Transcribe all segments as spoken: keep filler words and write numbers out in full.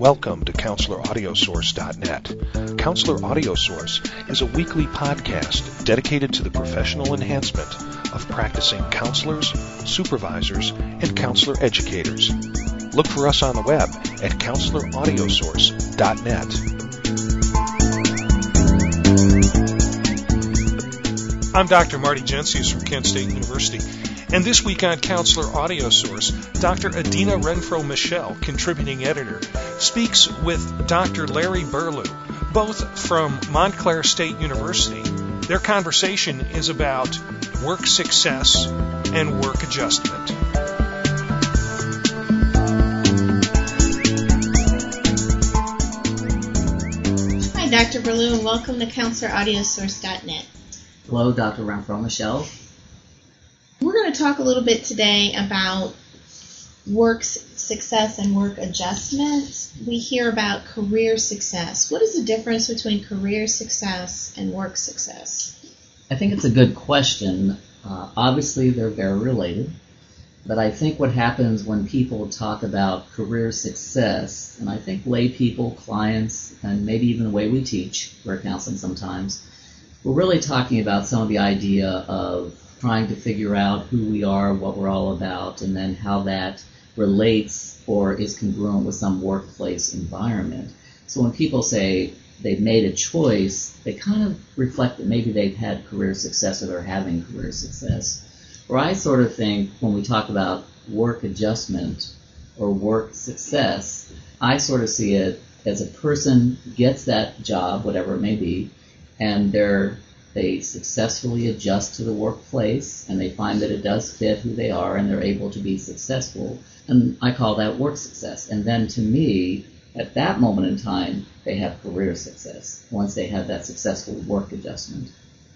Welcome to Counselor Audio Source dot net. Counselor Audio Source is a weekly podcast dedicated to the professional enhancement of practicing counselors, supervisors, and counselor educators. Look for us on the web at Counselor Audio Source dot net. I'm Doctor Marty Gensius from Kent State University, and this week on Counselor Audio Source, Doctor Adina Renfro-Michel, contributing editor, speaks with Doctor Larry Burlew, both from Montclair State University. Their conversation is about work success and work adjustment. Hi, Doctor Burlew, and welcome to Counselor Audio Source dot net. Hello, Doctor Renfro-Michel. We're going to talk a little bit today about work success and work adjustment. We hear about career success. What is the difference between career success and work success? I think it's a good question. Uh, obviously, they're very related. But I think what happens when people talk about career success, and I think lay people, clients, and maybe even the way we teach, we're counseling sometimes, we're really talking about some of the idea of trying to figure out who we are, what we're all about, and then how that relates or is congruent with some workplace environment. So when people say they've made a choice, they kind of reflect that maybe they've had career success or they're having career success. Or I sort of think when we talk about work adjustment or work success, I sort of see it as a person gets that job, whatever it may be, and they're they successfully adjust to the workplace, and they find that it does fit who they are, and they're able to be successful. And I call that work success. And then to me, at that moment in time, they have career success, once they have that successful work adjustment.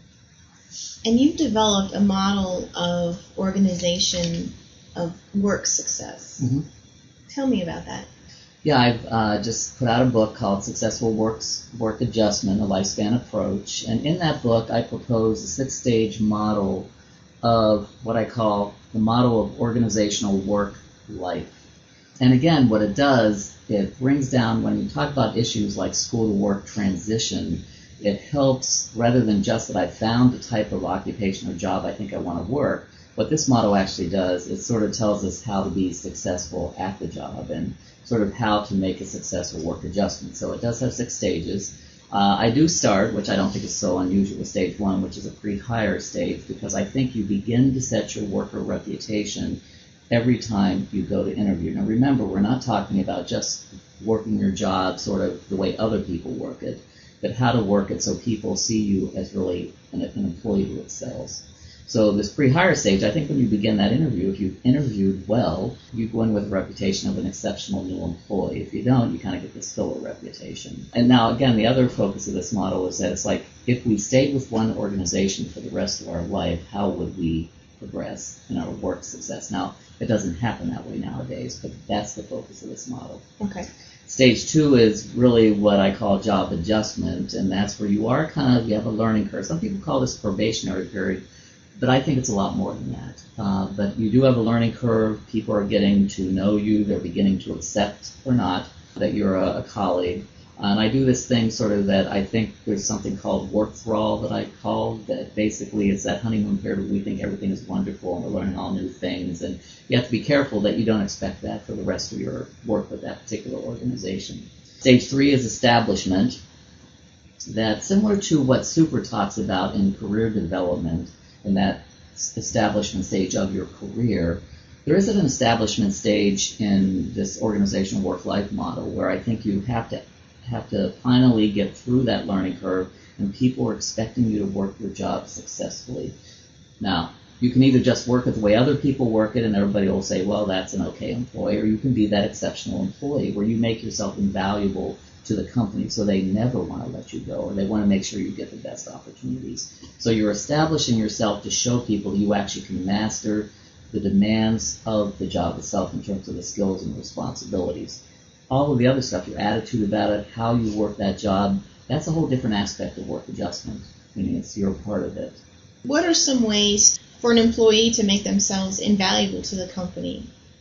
And you've developed a model of organization of work success. Mm-hmm. Tell me about that. Yeah, I've uh, just put out a book called Successful Works, Work Adjustment, A Lifespan Approach. And in that book, I propose a six-stage model of what I call the model of organizational work life. And again, what it does, it brings down, when you talk about issues like school-to-work transition, it helps, rather than just that I found the type of occupation or job I think I want to work, what this model actually does, it sort of tells us how to be successful at the job and sort of how to make a successful work adjustment. So it does have six stages. Uh, I do start, which I don't think is so unusual, with stage one, which is a pre-hire stage, because I think you begin to set your worker reputation every time you go to interview. Now remember, we're not talking about just working your job sort of the way other people work it, but how to work it so people see you as really an, an employee who excels. So this pre-hire stage, I think when you begin that interview, if you've interviewed well, you go in with a reputation of an exceptional new employee. If you don't, you kind of get this filler reputation. And now, again, the other focus of this model is that it's like, if we stayed with one organization for the rest of our life, how would we progress in our work success? Now, it doesn't happen that way nowadays, but that's the focus of this model. Okay. Stage two is really what I call job adjustment, and that's where you are kind of, you have a learning curve. Some people call this probationary period, but I think it's a lot more than that. Uh, but you do have a learning curve. People are getting to know you. They're beginning to accept or not that you're a, a colleague. And I do this thing sort of that I think there's something called work thrall that I call, that basically is that honeymoon period where we think everything is wonderful and we're learning all new things. And you have to be careful that you don't expect that for the rest of your work with that particular organization. Stage three is establishment. That's similar to what Super talks about in career development, in that establishment stage of your career. There is an establishment stage in this organizational work-life model where I think you have to have to finally get through that learning curve, and people are expecting you to work your job successfully. Now, you can either just work it the way other people work it and everybody will say, well, that's an okay employee, or you can be that exceptional employee where you make yourself invaluable to the company so they never want to let you go, or they want to make sure you get the best opportunities. So you're establishing yourself to show people that you actually can master the demands of the job itself in terms of the skills and responsibilities. All of the other stuff, your attitude about it, how you work that job, that's a whole different aspect of work adjustment, meaning it's your part of it. What are some ways for an employee to make themselves invaluable to the company?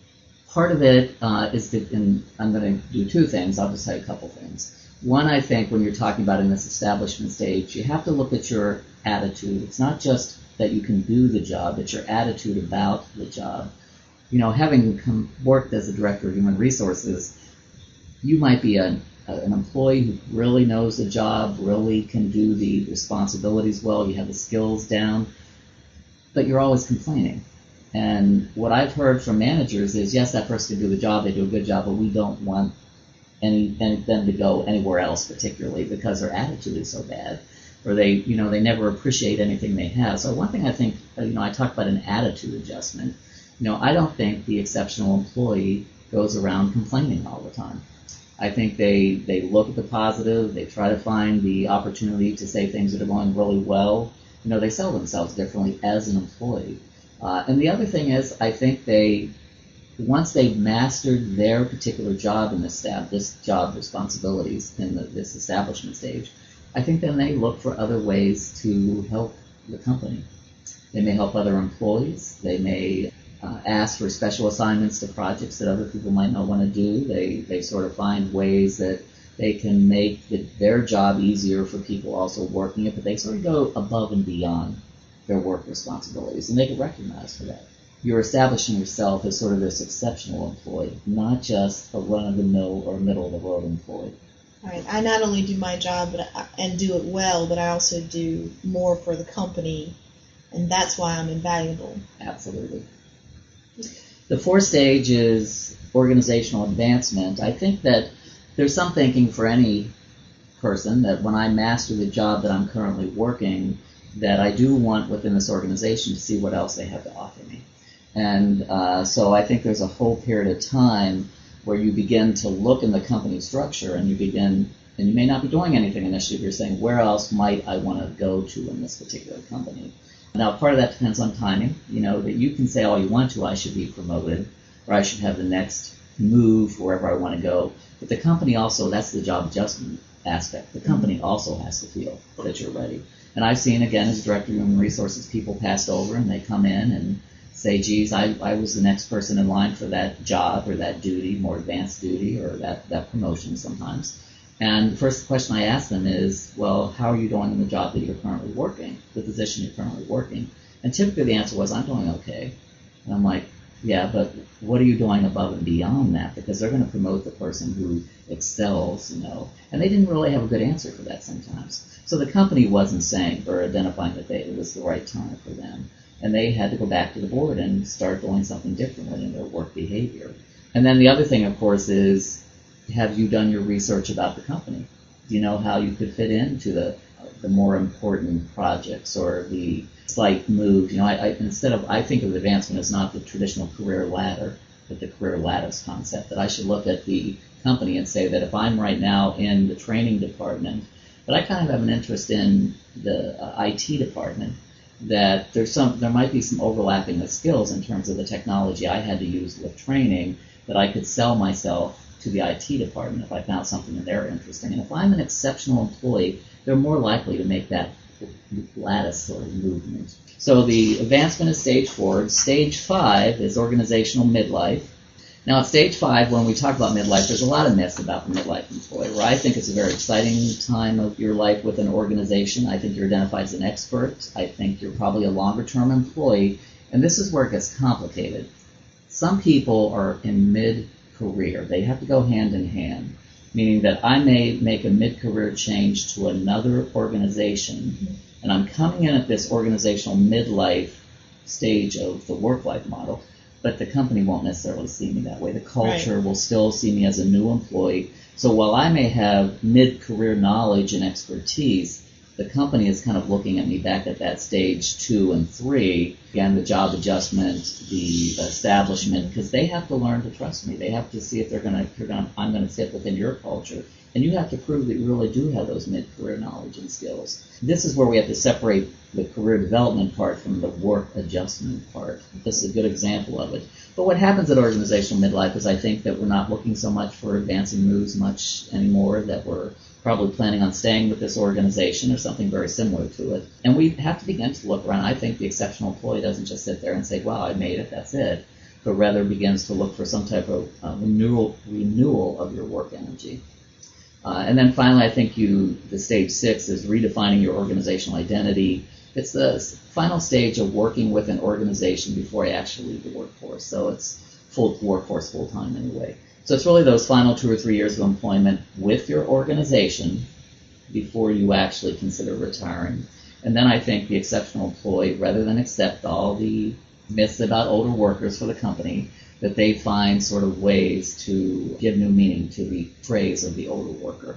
part of it uh, is that, and I'm going to do two things. I'll just say a couple things. One, I think when you're talking about in this establishment stage, you have to look at your attitude. It's not just that you can do the job, it's your attitude about the job. You know, having come, worked as a director of human resources, you might be a, a, an employee who really knows the job, really can do the responsibilities well, you have the skills down, but you're always complaining. And what I've heard from managers is, yes, that person can do the job, they do a good job, but we don't want any, any them to go anywhere else particularly because their attitude is so bad. Or they, you know, they never appreciate anything they have. So one thing I think, you know, I talk about an attitude adjustment. You know, I don't think the exceptional employee goes around complaining all the time. I think they, they look at the positive, they try to find the opportunity to say things that are going really well. You know, they sell themselves differently as an employee. Uh, and the other thing is, I think they, once they've mastered their particular job in this staff, this job responsibilities in the, this establishment stage, I think then they look for other ways to help the company. They may help other employees. They may uh, ask for special assignments to projects that other people might not want to do. They they sort of find ways that they can make the, their job easier for people also working it, but they sort of go above and beyond their work responsibilities, and they get recognized for that. You're establishing yourself as sort of this exceptional employee, not just a run-of-the-mill or middle-of-the-road employee. All right. I not only do my job but I, and do it well, but I also do more for the company, and that's why I'm invaluable. Absolutely. The fourth stage is organizational advancement. I think that there's some thinking for any person that when I master the job that I'm currently working, that I do want within this organization to see what else they have to offer me. And uh, so I think there's a whole period of time where you begin to look in the company structure and you begin, and you may not be doing anything initially, you're saying, where else might I want to go to in this particular company? Now, part of that depends on timing. You know, that you can say all you want to, I should be promoted, or I should have the next move wherever I want to go. But the company also, that's the job adjustment aspect. The company also has to feel that you're ready. And I've seen, again, as Director of Human Resources, people passed over and they come in and say, geez, I, I was the next person in line for that job or that duty, more advanced duty, or that, that promotion sometimes. And the first question I ask them is, well, how are you doing in the job that you're currently working, the position you're currently working? And typically the answer was, I'm doing okay. And I'm like, yeah, but what are you doing above and beyond that? Because they're going to promote the person who excels, you know. And they didn't really have a good answer for that sometimes. So the company wasn't saying or identifying that they, it was the right time for them. And they had to go back to the board and start doing something differently in their work behavior. And then the other thing, of course, is, have you done your research about the company? Do you know how you could fit into the the more important projects or the slight move? You know, I, I instead of I think of advancement as not the traditional career ladder, but the career lattice concept. That I should look at the company and say that if I'm right now in the training department, but I kind of have an interest in the uh, I T department, that there's some there might be some overlapping of skills in terms of the technology I had to use with training that I could sell myself to the I T department if I found something that they're interested in. And if I'm an exceptional employee, they're more likely to make that lattice sort of movement. So the advancement is stage four. Stage five is organizational midlife. Now at stage five, when we talk about midlife, there's a lot of myths about the midlife employee, where I think it's a very exciting time of your life with an organization. I think you're identified as an expert. I think you're probably a longer-term employee. And this is where it gets complicated. Some people are in mid-career. They have to go hand in hand, meaning that I may make a mid-career change to another organization, and I'm coming in at this organizational midlife stage of the work-life model, but the company won't necessarily see me that way. The culture Right. will still see me as a new employee. So while I may have mid-career knowledge and expertise, the company is kind of looking at me back at that stage two and three. Again, the job adjustment, the establishment, because they have to learn to trust me. They have to see if they're going to, you're going to, I'm going to fit within your culture. And you have to prove that you really do have those mid-career knowledge and skills. This is where we have to separate the career development part from the work adjustment part. This is a good example of it. But what happens at organizational midlife is I think that we're not looking so much for advancing moves much anymore, that we're probably planning on staying with this organization or something very similar to it. And we have to begin to look around. I think the exceptional employee doesn't just sit there and say, wow, I made it, that's it. but rather begins to look for some type of uh, renewal, renewal of your work energy. Uh, and then finally, I think you, the stage six is redefining your organizational identity. It's the final stage of working with an organization before you actually leave the workforce. So it's full workforce full time anyway. So it's really those final two or three years of employment with your organization before you actually consider retiring. And then I think the exceptional employee, rather than accept all the myths about older workers for the company, that they find sort of ways to give new meaning to the phrase of the older worker.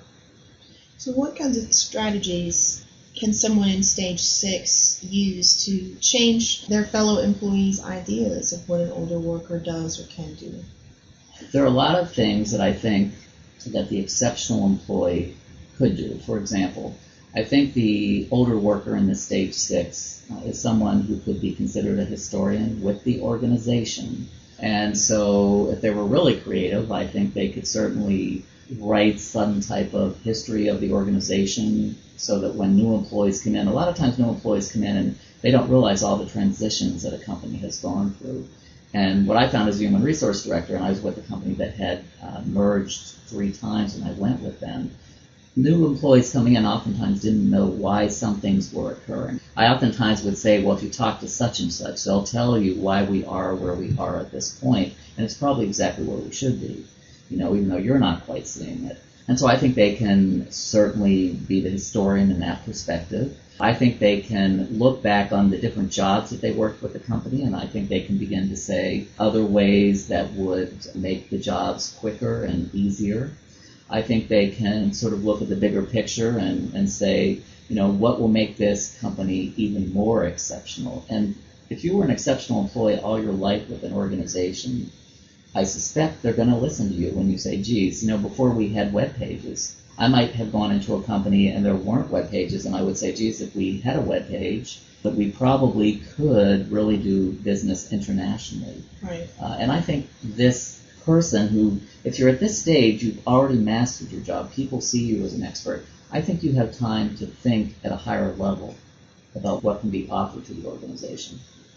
So what kinds of strategies can someone in stage six use to change their fellow employees' ideas of what an older worker does or can do? There are a lot of things that I think that the exceptional employee could do. For example, I think the older worker in the stage six uh, is someone who could be considered a historian with the organization. And so if they were really creative, I think they could certainly write some type of history of the organization so that when new employees come in, a lot of times new employees come in and they don't realize all the transitions that a company has gone through. And what I found as a human resource director, and I was with a company that had uh, merged three times and I went with them, new employees coming in oftentimes didn't know why some things were occurring. I oftentimes would say, well, if you talk to such and such, they'll tell you why we are where we are at this point, and it's probably exactly where we should be, you know, even though you're not quite seeing it. And so I think they can certainly be the historian in that perspective. I think they can look back on the different jobs that they worked with the company, and I think they can begin to say other ways that would make the jobs quicker and easier. I think they can sort of look at the bigger picture and, and say, you know, what will make this company even more exceptional? And if you were an exceptional employee all your life with an organization, I suspect they're going to listen to you when you say, geez, you know, before we had web pages, I might have gone into a company and there weren't web pages, and I would say, geez, if we had a web page, that we probably could really do business internationally. Right. Uh, and I think this person who, if you're at this stage, you've already mastered your job, people see you as an expert, I think you have time to think at a higher level about what can be offered to the organization.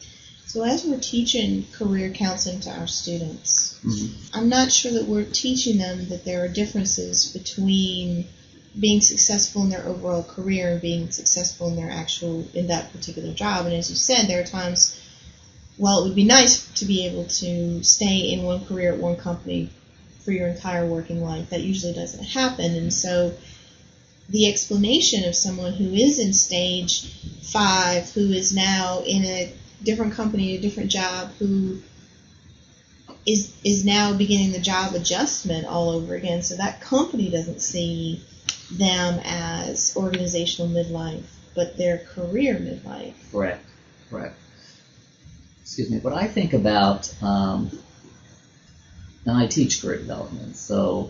So as we're teaching career counseling to our students, Mm-hmm. I'm not sure that we're teaching them that there are differences between being successful in their overall career and being successful in their actual, in that particular job. And as you said, there are times, while it would be nice to be able to stay in one career at one company for your entire working life, that usually doesn't happen. And so the explanation of someone who is in stage five, who is now in a different company, a different job, who is is now beginning the job adjustment all over again, so that company doesn't see them as organizational midlife, but their career midlife. Correct, correct. Excuse me. What I think about, um, and I teach career development, so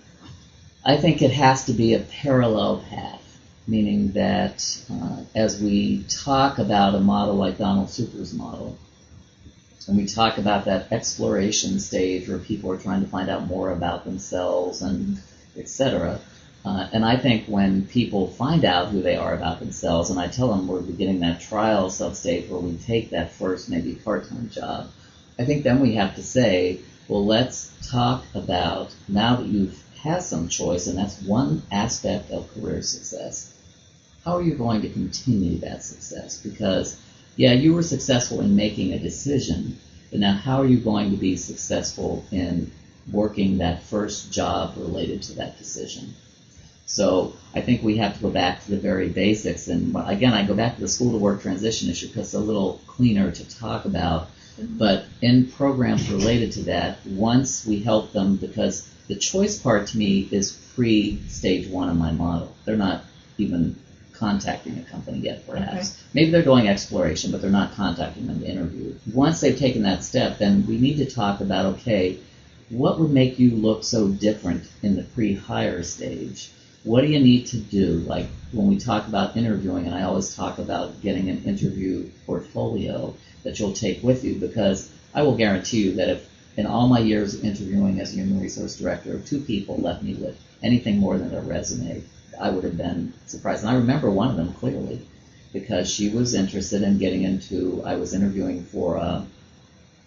I think it has to be a parallel path, meaning that uh, as we talk about a model like Donald Super's model, and we talk about that exploration stage where people are trying to find out more about themselves and et cetera. Uh, and I think when people find out who they are about themselves, and I tell them we're beginning that trial sub-stage where we take that first maybe part-time job, I think then we have to say, well, let's talk about, now that you've had some choice, and that's one aspect of career success, how are you going to continue that success? Because yeah, you were successful in making a decision, but now how are you going to be successful in working that first job related to that decision? So I think we have to go back to the very basics. And again, I go back to the school to work transition issue because it's a little cleaner to talk about. But in programs related to that, once we help them, because the choice part to me is pre-stage one of my model. They're not even contacting a company yet, perhaps. Okay. Maybe they're doing exploration, but they're not contacting them to interview. Once they've taken that step, then we need to talk about, okay, what would make you look so different in the pre-hire stage? What do you need to do? Like when we talk about interviewing, and I always talk about getting an interview portfolio that you'll take with you, because I will guarantee you that if in all my years of interviewing as a human resource director, if two people left me with anything more than a resume, I would have been surprised. And I remember one of them clearly because she was interested in getting into, I was interviewing for a,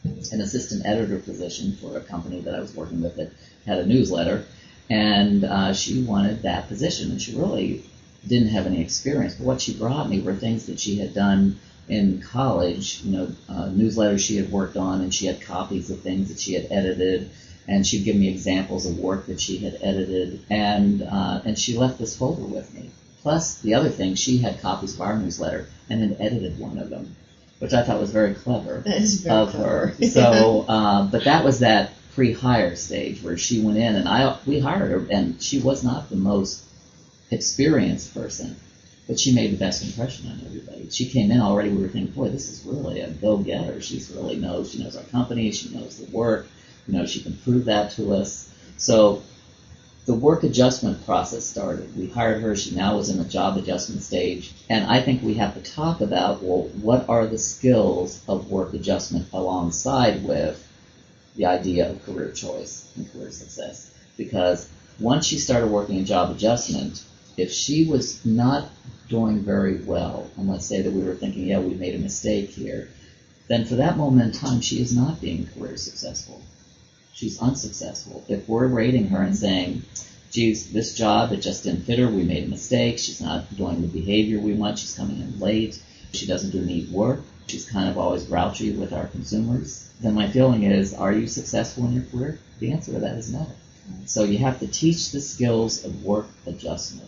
an assistant editor position for a company that I was working with that had a newsletter, and uh, she wanted that position, and she really didn't have any experience. But what she brought me were things that she had done in college, you know, uh, newsletters she had worked on, and she had copies of things that she had edited, and she'd give me examples of work that she had edited, and uh, and she left this folder with me. Plus, the other thing, she had copies of our newsletter and had edited one of them, which I thought was very clever That is very of clever. her. So, uh, but that was that pre-hire stage where she went in, and I we hired her, and she was not the most experienced person, but she made the best impression on everybody. She came in already, we were thinking, boy, this is really a go-getter. She's really knows, she knows our company, she knows the work, you know, she can prove that to us. So the work adjustment process started. We hired her. She now was in the job adjustment stage. And I think we have to talk about, well, what are the skills of work adjustment alongside with the idea of career choice and career success? Because once she started working in job adjustment, if she was not doing very well, and let's say that we were thinking, yeah, we made a mistake here, then for that moment in time, she is not being career successful. She's unsuccessful. If we're rating her and saying, geez, this job, it just didn't fit her, we made a mistake, she's not doing the behavior we want, she's coming in late, she doesn't do neat work, she's kind of always grouchy with our consumers, then my feeling is, are you successful in your career? The answer to that is no. So you have to teach the skills of work adjustment.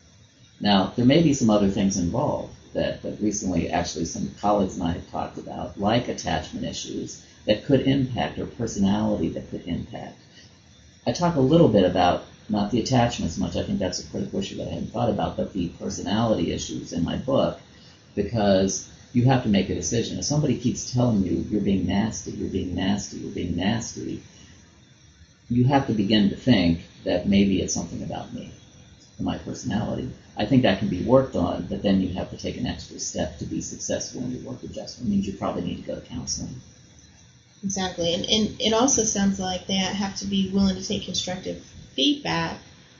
Now, there may be some other things involved that, that recently actually some colleagues and I have talked about, like attachment issues, that could impact, or personality that could impact. I talk a little bit about, not the attachments much, I think that's a critical issue that I hadn't thought about, but the personality issues in my book, because you have to make a decision. If somebody keeps telling you, you're being nasty, you're being nasty, you're being nasty, you have to begin to think that maybe it's something about me, my personality. I think that can be worked on, but then you have to take an extra step to be successful in your work adjustment. It means you probably need to go to counseling. Exactly. And, and it also sounds like they have to be willing to take constructive feedback,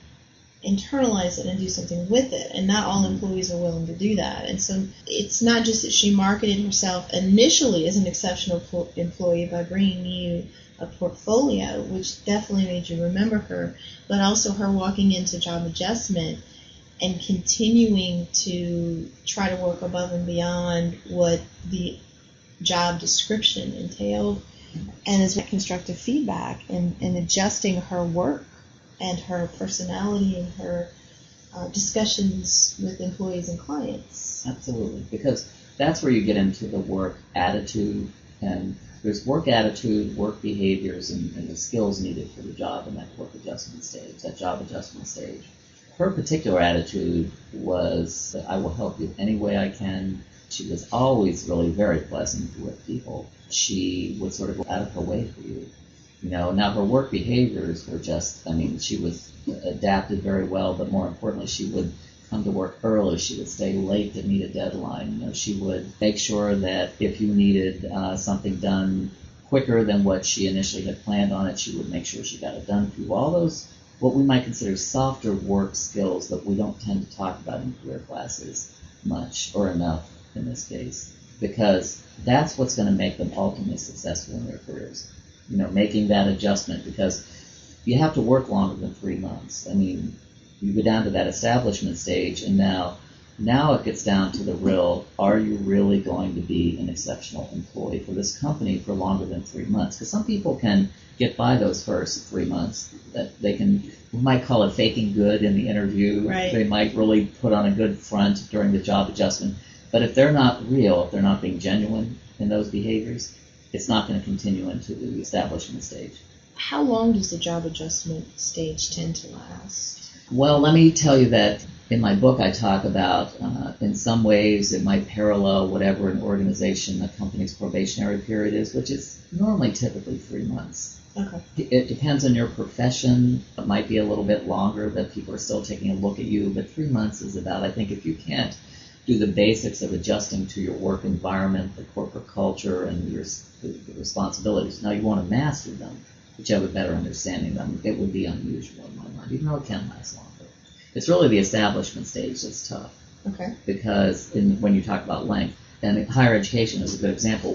internalize it, and do something with it. And not all employees are willing to do that. And so it's not just that she marketed herself initially as an exceptional employee by bringing you a portfolio, which definitely made you remember her, but also her walking into job adjustment and continuing to try to work above and beyond what the job description entailed, and as constructive feedback and, and adjusting her work and her personality and her uh, discussions with employees and clients. Absolutely, because that's where you get into the work attitude, and there's work attitude, work behaviors, and, and the skills needed for the job in that work adjustment stage, that job adjustment stage. Her particular attitude was, I will help you any way I can. She was always really very pleasant with people. She would sort of go out of her way for you. You know, now her work behaviors were just, I mean, she was adapted very well, but more importantly, she would come to work early. She would stay late to meet a deadline. You know, she would make sure that if you needed uh, something done quicker than what she initially had planned on it, she would make sure she got it done for you. All those, what we might consider softer work skills that we don't tend to talk about in career classes much, or enough in this case, because that's what's going to make them ultimately successful in their careers. You know, making that adjustment, because you have to work longer than three months. I mean, you go down to that establishment stage, and now now it gets down to the real, are you really going to be an exceptional employee for this company for longer than three months? Because some people can get by those first three months. That they can, we might call it faking good in the interview. Right. They might really put on a good front during the job adjustment. But if they're not real, if they're not being genuine in those behaviors, it's not going to continue into the establishment stage. How long does the job adjustment stage tend to last? Well, let me tell you that in my book I talk about, uh, in some ways it might parallel whatever an organization, a company's probationary period is, which is normally typically three months. Okay. It depends on your profession. It might be a little bit longer, that people are still taking a look at you, but three months is about, I think if you can't do the basics of adjusting to your work environment, the corporate culture, and your the, the responsibilities. Now, you want to master them, but you have a better understanding of them. It would be unusual in my mind, even though it can last longer. It's really the establishment stage that's tough. Okay. Because in, when you talk about length, and higher education is a good example.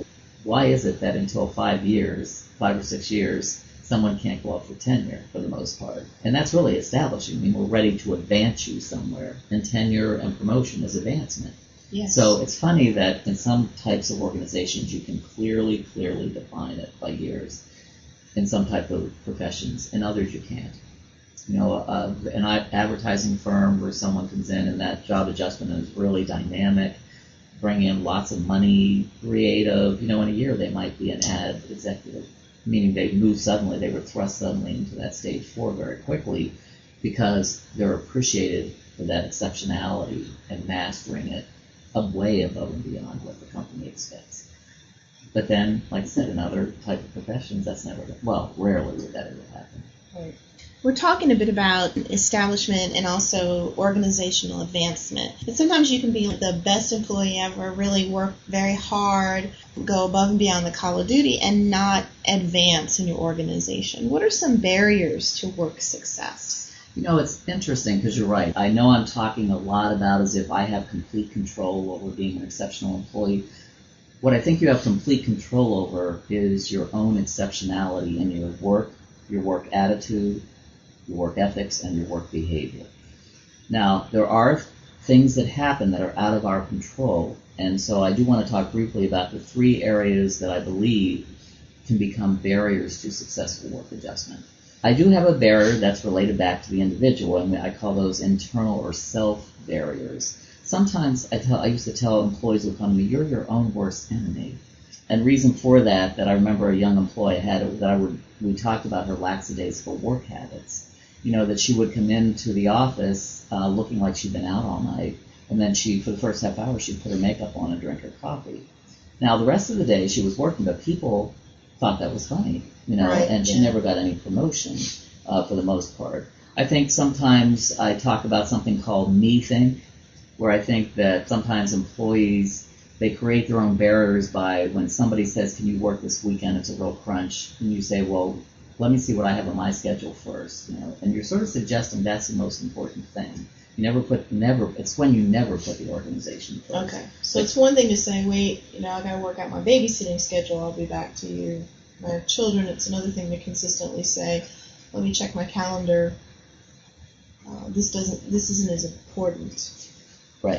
why is it that until five years, five or six years, someone can't go up for tenure for the most part? And that's really establishing. I mean, we're ready to advance you somewhere, and tenure and promotion is advancement. Yes. So it's funny that in some types of organizations you can clearly, clearly define it by years in some type of professions. In others you can't. You know, uh, an advertising firm where someone comes in and that job adjustment is really dynamic, bring in lots of money, creative. You know, in a year they might be an ad executive, meaning they move suddenly, they were thrust suddenly into that stage four very quickly because they're appreciated for that exceptionality and mastering it way above and beyond what the company expects. But then, like I said, in other type of professions, that's never, well, rarely would that ever happen. Right. We're talking a bit about establishment and also organizational advancement. And sometimes you can be the best employee ever, really work very hard, go above and beyond the call of duty, and not advance in your organization. What are some barriers to work success? You know, it's interesting because you're right. I know I'm talking a lot about as if I have complete control over being an exceptional employee. What I think you have complete control over is your own exceptionality in your work, your work attitude, your work ethics, and your work behavior. Now, there are things that happen that are out of our control, and so I do want to talk briefly about the three areas that I believe can become barriers to successful work adjustment. I do have a barrier that's related back to the individual, and I call those internal or self barriers. Sometimes I tell, I used to tell employees who come to me, you're your own worst enemy. And reason for that, that I remember a young employee had, that I would, we talked about her lackadaisical work habits. You know, that she would come into the office uh, looking like she'd been out all night, and then she, for the first half hour, she'd put her makeup on and drink her coffee. Now, the rest of the day she was working, but people thought that was funny, you know, right, and she yeah. never got any promotion uh, for the most part. I think sometimes I talk about something called me think, where I think that sometimes employees, they create their own barriers by when somebody says, can you work this weekend, it's a real crunch, and you say, well, let me see what I have on my schedule first, you know, and you're sort of suggesting that's the most important thing. You never put, never, it's when you never put the organization first. Okay, so it's one thing to say, wait, you know, I got to work out my babysitting schedule, I'll be back to you. My children, it's another thing to consistently say, let me check my calendar. Uh, this doesn't, this isn't as important, right?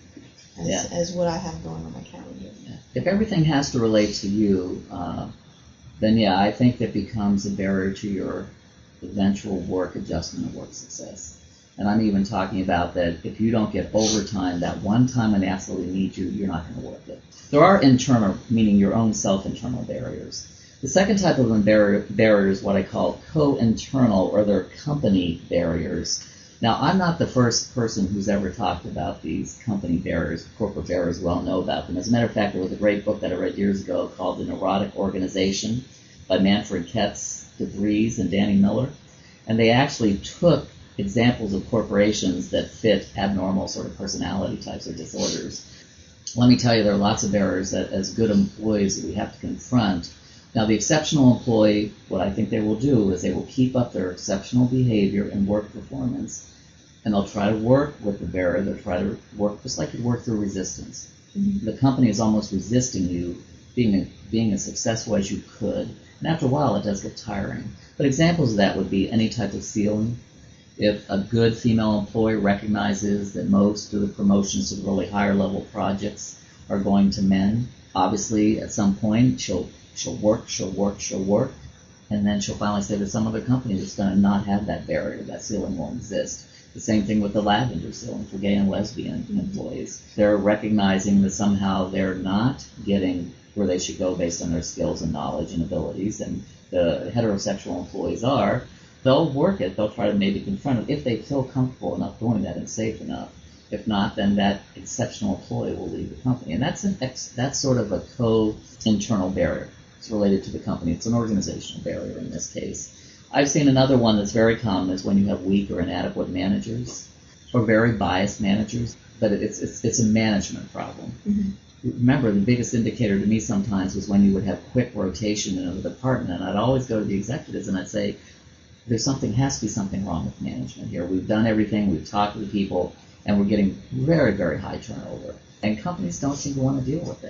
As, yeah. as what I have going on my calendar. Yeah. If everything has to relate to you, uh, then yeah, I think that becomes a barrier to your eventual work adjustment and work success. And I'm even talking about that if you don't get overtime, that one time when they absolutely need you, you're not going to work it. There are internal, meaning your own self-internal barriers. The second type of barrier, barrier is what I call co-internal, or they're company barriers. Now, I'm not the first person who's ever talked about these company barriers. Corporate barriers well know about them. As a matter of fact, there was a great book that I read years ago called The Neurotic Organization by Manfred Ketz, DeVries, and Danny Miller. And they actually took examples of corporations that fit abnormal sort of personality types or disorders. Let me tell you, there are lots of barriers that as good employees that we have to confront. Now, the exceptional employee, what I think they will do is they will keep up their exceptional behavior and work performance, and they'll try to work with the barrier. They'll try to work just like you work through resistance. Mm-hmm. The company is almost resisting you being a, being as successful as you could, and after a while it does get tiring. But examples of that would be any type of ceiling. If a good female employee recognizes that most of the promotions to the really higher level projects are going to men, obviously at some point she'll she'll work, she'll work, she'll work, and then she'll finally say to some other company that's going to not have that barrier, that ceiling won't exist. The same thing with the lavender ceiling for gay and lesbian employees. They're recognizing that somehow they're not getting where they should go based on their skills and knowledge and abilities, and the heterosexual employees are. They'll work it. They'll try to maybe confront it if they feel comfortable enough doing that and safe enough. If not, then that exceptional employee will leave the company. And that's an ex, that's sort of a co-internal barrier. It's related to the company. It's an organizational barrier in this case. I've seen another one that's very common is when you have weak or inadequate managers or very biased managers, but it's it's, it's a management problem. Mm-hmm. Remember, the biggest indicator to me sometimes was when you would have quick rotation in a department, and I'd always go to the executives and I'd say, there's something, has to be something wrong with management here. We've done everything, we've talked to the people, and we're getting very, very high turnover. And companies don't seem to want to deal with that.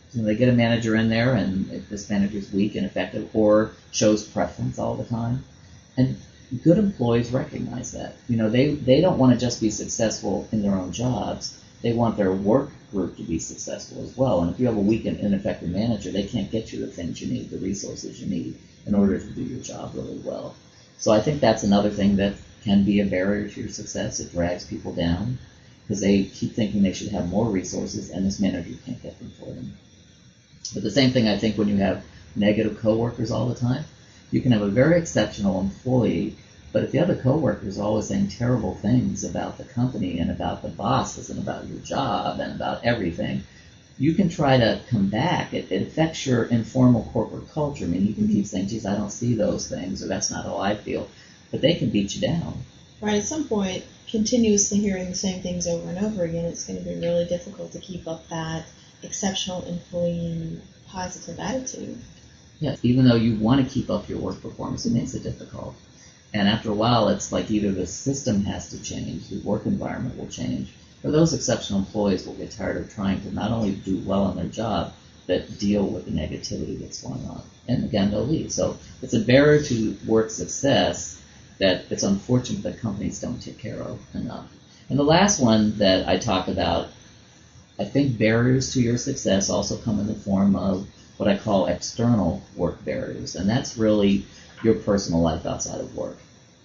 So they get a manager in there, and if this manager's weak, ineffective, or shows preference all the time. And good employees recognize that. You know, they, they don't want to just be successful in their own jobs. They want their work group to be successful as well. And if you have a weak and ineffective manager, they can't get you the things you need, the resources you need in order to do your job really well. So I think that's another thing that can be a barrier to your success. It drags people down because they keep thinking they should have more resources, and this manager can't get them for them. But the same thing, I think, when you have negative coworkers all the time, you can have a very exceptional employee, but if the other coworkers are always saying terrible things about the company and about the bosses and about your job and about everything, you can try to come back. It, it affects your informal corporate culture. I mean, you can keep saying, geez, I don't see those things, or that's not how I feel. But they can beat you down. Right. At some point, continuously hearing the same things over and over again, it's going to be really difficult to keep up that exceptional employee positive attitude. Yes, even though you want to keep up your work performance, it makes it difficult. And after a while, it's like either the system has to change, the work environment will change, or those exceptional employees will get tired of trying to not only do well on their job, but deal with the negativity that's going on. And again, they'll leave. So it's a barrier to work success that it's unfortunate that companies don't take care of enough. And the last one that I talk about, I think barriers to your success also come in the form of what I call external work barriers, and that's really your personal life outside of work.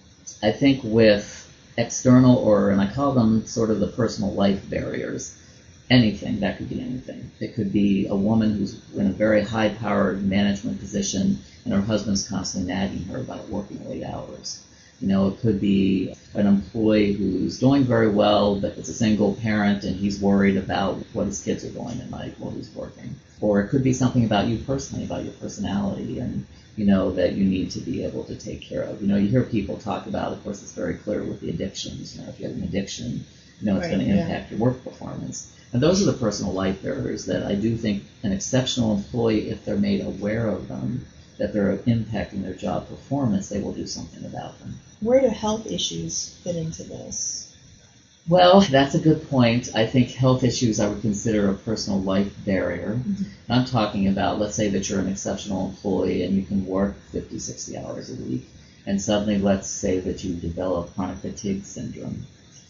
I think with external, or, and I call them sort of the personal life barriers, anything, that could be anything. It could be a woman who's in a very high-powered management position and her husband's constantly nagging her about working late hours. You know, it could be an employee who's doing very well, but it's a single parent and he's worried about what his kids are doing at night while he's working. Or it could be something about you personally, about your personality, and, you know, that you need to be able to take care of. You know, you hear people talk about, of course, it's very clear with the addictions. You know, if you have an addiction, you know, it's right, going to yeah. impact your work performance. And those are the personal life barriers that I do think an exceptional employee, if they're made aware of them, that they're impacting their job performance, they will do something about them. Where do health issues fit into this? Well, that's a good point. I think health issues I would consider a personal life barrier. Mm-hmm. I'm talking about, let's say that you're an exceptional employee and you can work fifty, sixty hours a week, and suddenly let's say that you develop chronic fatigue syndrome.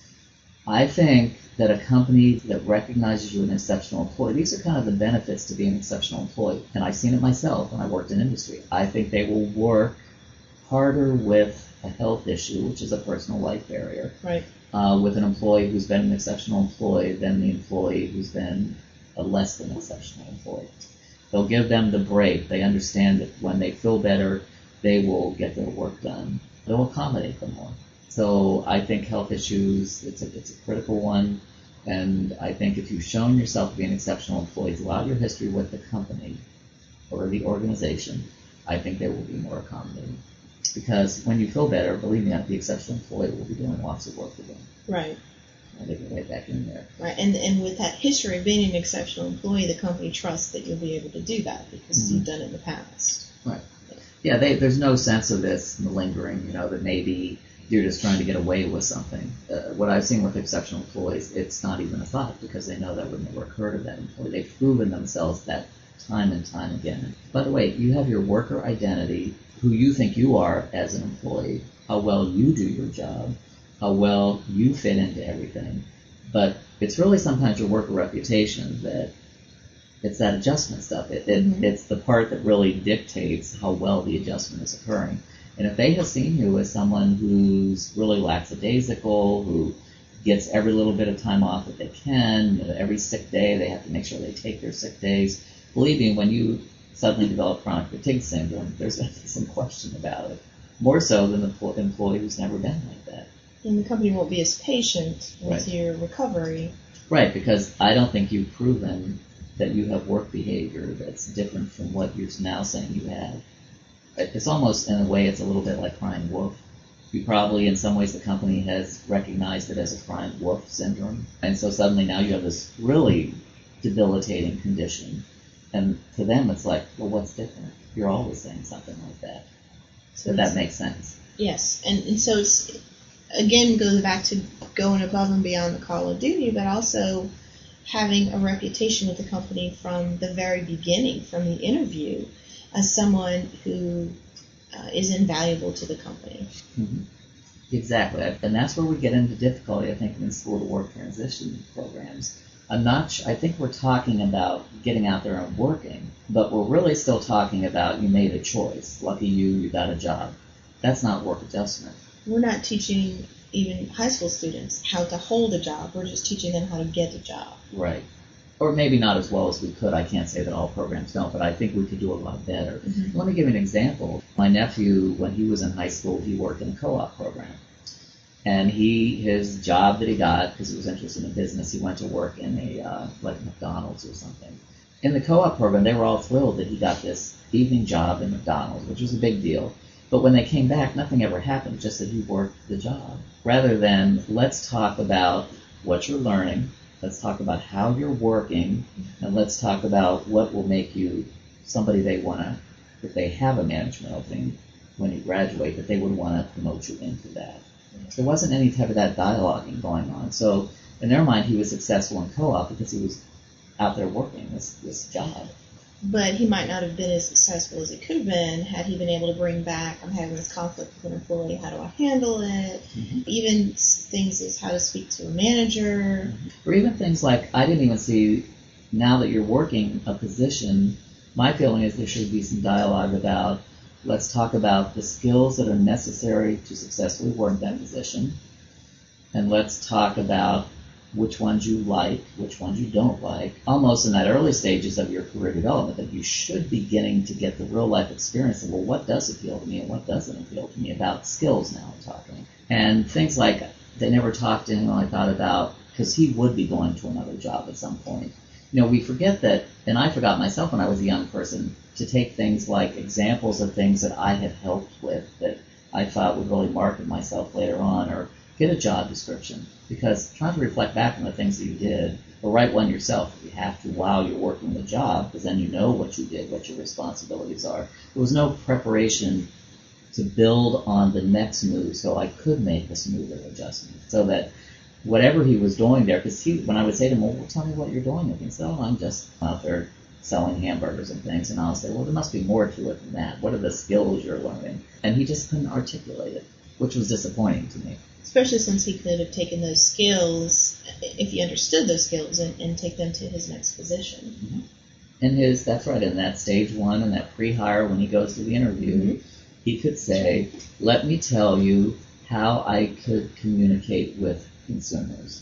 I think that a company that recognizes you as an exceptional employee, these are kind of the benefits to being an exceptional employee, and I've seen it myself when I worked in industry. I think they will work harder with a health issue, which is a personal life barrier, right. uh, with an employee who's been an exceptional employee than the employee who's been a less than exceptional employee. They'll give them the break. They understand that when they feel better, they will get their work done. They'll accommodate them more. So I think health issues, it's a, it's a critical one, and I think if you've shown yourself to be an exceptional employee throughout your history with the company or the organization, I think they will be more accommodating. Because when you feel better, believe me, the exceptional employee will be doing lots of work again. Right. And they get right back in there. Right, and and with that history of being an exceptional employee, the company trusts that you'll be able to do that because mm-hmm. you've done it in the past. Right. Yeah, they, there's no sense of this lingering, you know, that maybe you're just trying to get away with something. Uh, what I've seen with exceptional employees, it's not even a thought because they know that would never occur to that employee. They've proven themselves that time and time again. By the way, you have your worker identity, who you think you are as an employee, how well you do your job, how well you fit into everything. But it's really sometimes your worker reputation that it's that adjustment stuff. It, it, mm-hmm. It's the part that really dictates how well the adjustment is occurring. And if they have seen you as someone who's really lackadaisical, who gets every little bit of time off that they can, you know, every sick day they have to make sure they take their sick days, believe me, when you suddenly develop chronic fatigue syndrome, there's going to be some question about it, more so than the employee who's never been like that. And the company won't be as patient with right. your recovery. Right, because I don't think you've proven that you have work behavior that's different from what you're now saying you have. It's almost, in a way, it's a little bit like crying wolf. You probably, in some ways, the company has recognized it as a crying wolf syndrome. And so suddenly now you have this really debilitating condition. And to them, it's like, well, what's different? You're always saying something like that. So that makes sense. Yes. And, and so it's, again, goes back to going above and beyond the call of duty, but also having a reputation with the company from the very beginning, from the interview, as someone who uh, is invaluable to the company. Mm-hmm. Exactly. And that's where we get into difficulty, I think, in school-to-work transition programs. I'm not sh- I think we're talking about getting out there and working, but we're really still talking about you made a choice. Lucky you, you got a job. That's not work adjustment. We're not teaching even high school students how to hold a job. We're just teaching them how to get a job. Right. Or maybe not as well as we could. I can't say that all programs don't, but I think we could do a lot better. Mm-hmm. Let me give you an example. My nephew, when he was in high school, he worked in a co-op program. And he, his job that he got, because he was interested in business, he went to work in a, uh, like McDonald's or something. In the co-op program, they were all thrilled that he got this evening job in McDonald's, which was a big deal. But when they came back, nothing ever happened, just that he worked the job. Rather than, let's talk about what you're learning, let's talk about how you're working, and let's talk about what will make you somebody they want to, if they have a management opening when you graduate, that they would want to promote you into that. There wasn't any type of that dialoguing going on. So in their mind, he was successful in co-op because he was out there working this, this job. But he might not have been as successful as he could have been had he been able to bring back, I'm having this conflict with an employee, how do I handle it? Mm-hmm. Even things as how to speak to a manager. Mm-hmm. Or even things like, I didn't even see, now that you're working a position, my feeling is there should be some dialogue about, let's talk about the skills that are necessary to successfully work that position, and let's talk about which ones you like, which ones you don't like, almost in that early stages of your career development, that you should be getting to get the real-life experience of, well, what does appeal to me and what doesn't appeal to me, about skills now I'm talking. And things like, they never talked to him, I thought about, because he would be going to another job at some point. You know, we forget that, and I forgot myself when I was a young person, to take things like examples of things that I had helped with that I thought would really market myself later on, or get a job description. Because trying to reflect back on the things that you did, or write one yourself if you have to while you're working the job, because then you know what you did, what your responsibilities are. There was no preparation to build on the next move so I could make a smoother adjustment. So that whatever he was doing there, because he, when I would say to him, well, tell me what you're doing, and he'd say, oh, I'm just out there selling hamburgers and things, and I'll say, well, there must be more to it than that. What are the skills you're learning? And he just couldn't articulate it, which was disappointing to me. Especially since he could have taken those skills, if he understood those skills, and, and take them to his next position. Mm-hmm. And his, that's right, in that stage one and that pre-hire, when he goes to the interview, mm-hmm. he could say, let me tell you how I could communicate with consumers.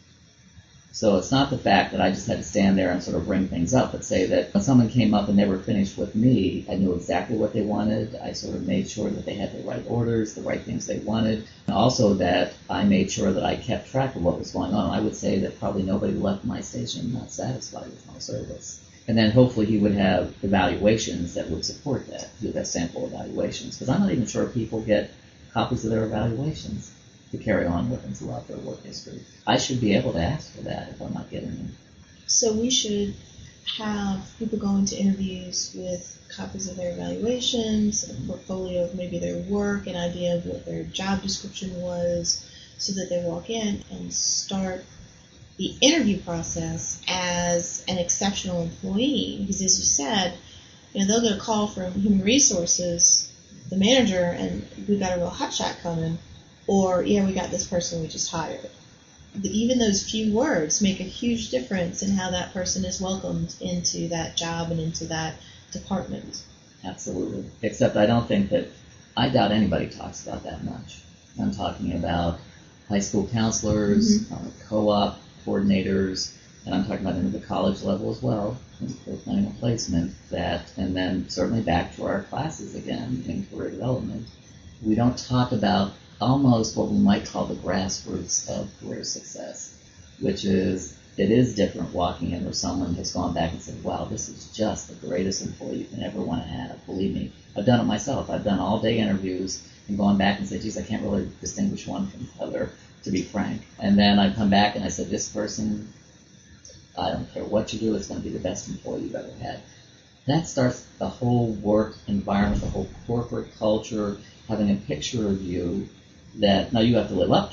So it's not the fact that I just had to stand there and sort of bring things up, but say that when someone came up and they were finished with me, I knew exactly what they wanted. I sort of made sure that they had the right orders, the right things they wanted. And also that I made sure that I kept track of what was going on. I would say that probably nobody left my station not satisfied with my service. And then hopefully he would have evaluations that would support that, do that sample evaluations. Because I'm not even sure people get copies of their evaluations to carry on with them throughout their work history. I should be able to ask for that if I'm not getting them. So we should have people go into interviews with copies of their evaluations, a portfolio of maybe their work, an idea of what their job description was, so that they walk in and start the interview process as an exceptional employee. Because as you said, you know, they'll get a call from Human Resources, the manager, and we got a real hotshot coming. Or, yeah, we got this person we just hired. But even those few words make a huge difference in how that person is welcomed into that job and into that department. Absolutely. Except I don't think that, I doubt anybody talks about that much. I'm talking about high school counselors, mm-hmm. uh, co-op coordinators, and I'm talking about them at the college level as well, for planning a placement, that, and then certainly back to our classes again in career development. We don't talk about almost what we might call the grassroots of career success, which is, it is different walking in where someone has gone back and said, wow, this is just the greatest employee you can ever want to have. Believe me, I've done it myself. I've done all-day interviews and gone back and said, geez, I can't really distinguish one from the other, to be frank. And then I come back and I said, this person, I don't care what you do, it's going to be the best employee you've ever had. That starts the whole work environment, the whole corporate culture, having a picture of you that, now you have to live up to it,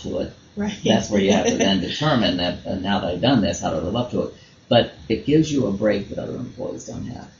Right. That's where you have to then determine that, uh, now that I've done this, how to live up to it. But it gives you a break that other employees don't have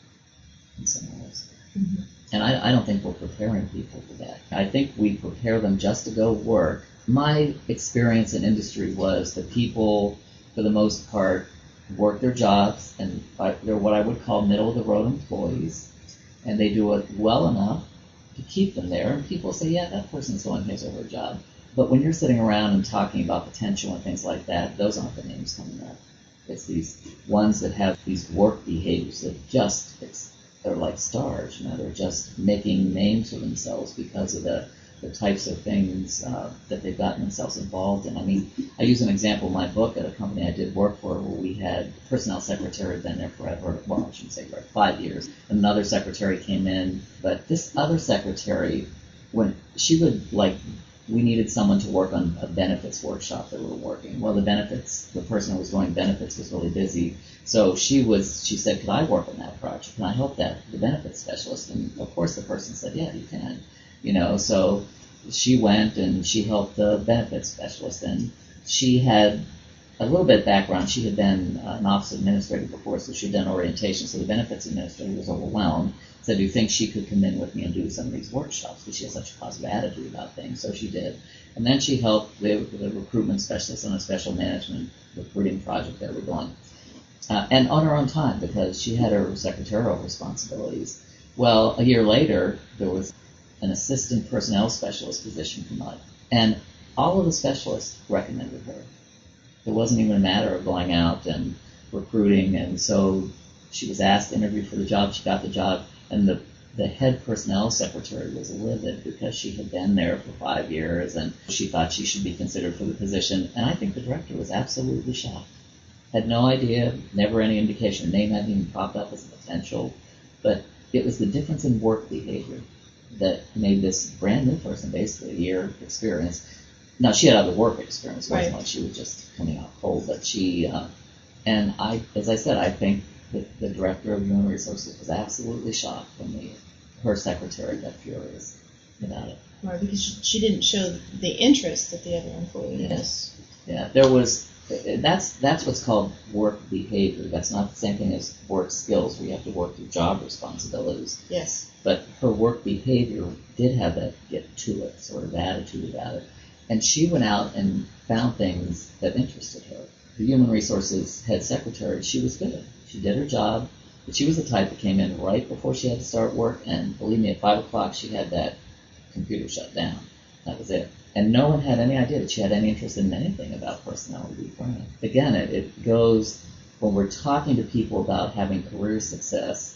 in some ways. Mm-hmm. And I, I don't think we're preparing people for that. I think we prepare them just to go work. My experience in industry was that people, for the most part, work their jobs, and they're what I would call middle-of-the-road employees, and they do it well enough to keep them there. And people say, yeah, that person's doing his or her job. But when you're sitting around and talking about potential and things like that, those aren't the names coming up. It's these ones that have these work behaviors that just, it's, they're like stars, you know, they're just making names for themselves because of the, the types of things uh, that they've gotten themselves involved in. I mean, I use an example in my book at a company I did work for where we had a personnel secretary been there forever, well, I shouldn't say forever, five years. And another secretary came in, but this other secretary, when she would, like, we needed someone to work on a benefits workshop that we were working. Well, the benefits, the person who was doing benefits was really busy. So she was, she said, could I work on that project? Can I help that, the benefits specialist? And of course the person said, yeah, you can. You know, so she went and she helped the benefits specialist. And she had a little bit of background. She had been uh, an office administrator before, so she had done orientation. So the benefits administrator was overwhelmed. Said, do you think she could come in with me and do some of these workshops? Because she has such a positive attitude about things. So she did. And then she helped the, the recruitment specialist on a special management recruiting project that we're doing. Uh, and on her own time, because she had her secretarial responsibilities. Well, a year later, there was an assistant personnel specialist position come up. And all of the specialists recommended her. It wasn't even a matter of going out and recruiting. And so she was asked to interview for the job. She got the job. And the, the head personnel secretary was livid because she had been there for five years and she thought she should be considered for the position. And I think the director was absolutely shocked. Had no idea, never any indication. Her name hadn't even popped up as a potential. But it was the difference in work behavior that made this brand new person, basically a year experience. Now, she had other work experience. It wasn't Right. like she was just coming out cold. But she, uh, and I, as I said, I think The, the director of human resources was absolutely shocked when the, her secretary got furious about it. Right, because she, she didn't show the interest that the other employee Yes. Yeah, there was, that's that's what's called work behavior. That's not the same thing as work skills where you have to work through job responsibilities. Yes. But her work behavior did have that get to it sort of attitude about it. And she went out and found things that interested her. The human resources head secretary, she was good. She did her job, but she was the type that came in right before she had to start work, and believe me, at five o'clock she had that computer shut down. That was it. And no one had any idea that she had any interest in anything about personnel, to be frank. Again, it, it goes, when we're talking to people about having career success,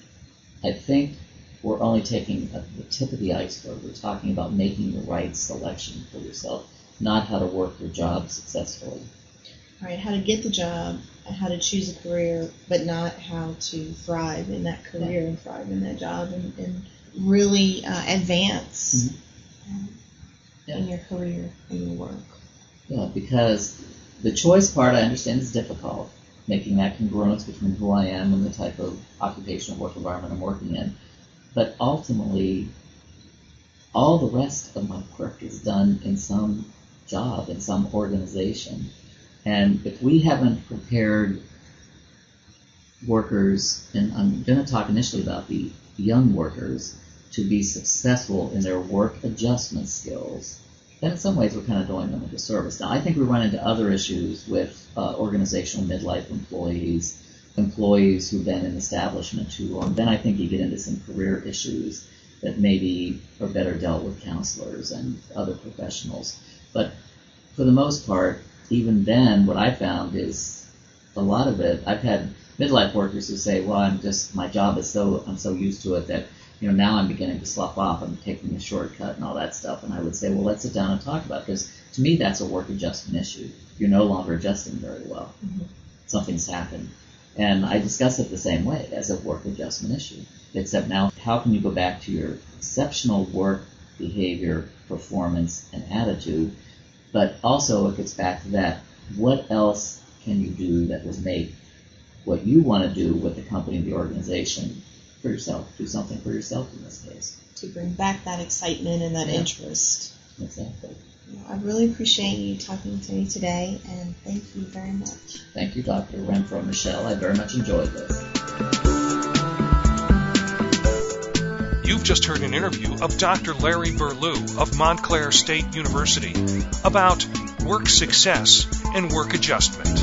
I think we're only taking a, the tip of the iceberg. We're talking about making the right selection for yourself, not how to work your job successfully. Right, how to get the job, how to choose a career, but not how to thrive in that career Yeah. and thrive in that job and, and really uh, advance Mm-hmm. um, Yeah. in your career and your work. Yeah, because the choice part, I understand, is difficult, making that congruence between who I am and the type of occupational work environment I'm working in. But ultimately, all the rest of my work is done in some job, in some organization. And if we haven't prepared workers, and I'm going to talk initially about the young workers, to be successful in their work adjustment skills, then in some ways we're kind of doing them a disservice. Now, I think we run into other issues with uh, organizational midlife employees, employees who've been in establishment too long. Then I think you get into some career issues that maybe are better dealt with counselors and other professionals. But for the most part, even then, what I found is a lot of it, I've had midlife workers who say, well, I'm just, my job is so, I'm so used to it that, you know, now I'm beginning to slough off, I'm taking a shortcut and all that stuff. And I would say, well, let's sit down and talk about it, because to me, that's a work adjustment issue. You're no longer adjusting very well. Mm-hmm. Something's happened. And I discuss it the same way, as a work adjustment issue. Except now, how can you go back to your exceptional work behavior, performance, and attitude? But also it gets back to that, what else can you do that would make what you want to do with the company, the organization, for yourself? Do something for yourself in this case. To bring back that excitement and that Yeah. interest. Exactly. Yeah, I really appreciate you talking to me today, and thank you very much. Thank you, Doctor Renfro Michelle. I very much enjoyed this. You've just heard an interview of Doctor Larry Burlew of Montclair State University about work success and work adjustment.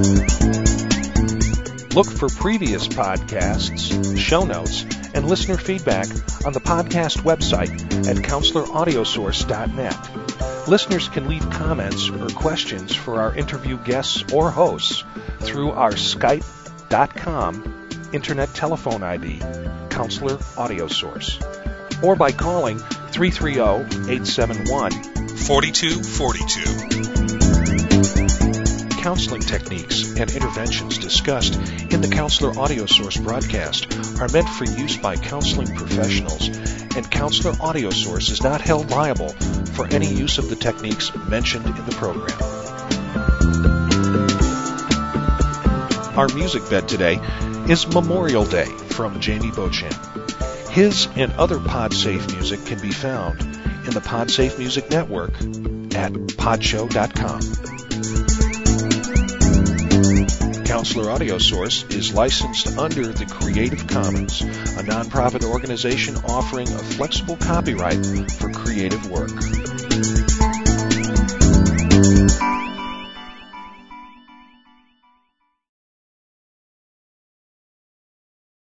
Look for previous podcasts, show notes, and listener feedback on the podcast website at counselor audio source dot net. Listeners can leave comments or questions for our interview guests or hosts through our skype dot com internet telephone I D, Counselor Audio Source, or by calling three three zero, eight seven one, four two four two. Counseling techniques and interventions discussed in the Counselor Audio Source broadcast are meant for use by counseling professionals, and Counselor Audio Source is not held liable for any use of the techniques mentioned in the program. Our music bed today is Memorial Day from Jamie Beauchamp. His and other PodSafe music can be found in the PodSafe Music Network at podshow dot com. Counselor Audio Source is licensed under the Creative Commons, a nonprofit organization offering a flexible copyright for creative work.